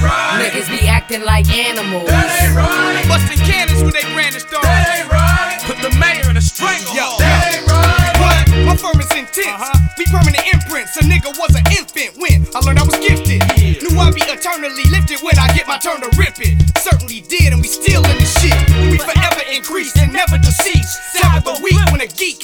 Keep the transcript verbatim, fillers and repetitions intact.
right. Niggas be acting like animals. That ain't right. Busting cannons when they brandish dogs. That ain't right. Put the mayor in a stranglehold. That ain't right. What? My firm is intense. Uh-huh. We permanent imprints. A nigga was an infant when I learned I was gifted. Yeah. Knew I'd be eternally lifted when I get my turn to rip it. Certainly did, and we still in the shit. We forever increase and never decease. Sabbath the week when a geek